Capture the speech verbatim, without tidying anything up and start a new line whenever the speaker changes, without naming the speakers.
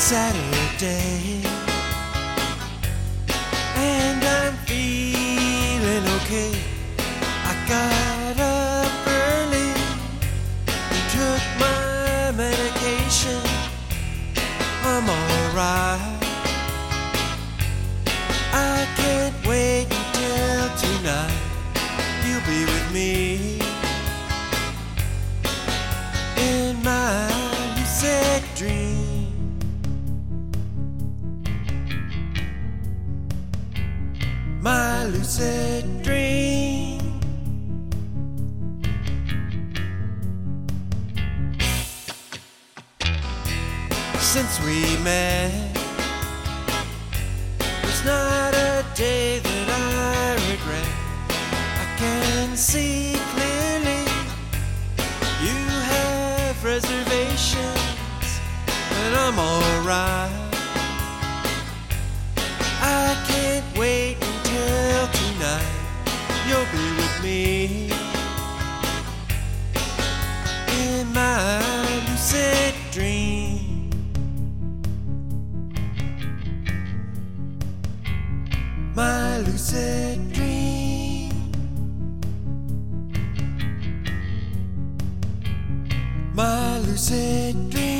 Saturday, and I'm feeling okay. I got up early and took my medication. I'm alright. I can't wait until tonight. You'll be with me in my lucid dream. My lucid dream. Since we met, it's not a day that I regret. I can see clearly you have reservations, and I'm alright. I can't wait until tonight. You'll be with me in my lucid dream. My lucid dream. My lucid dream.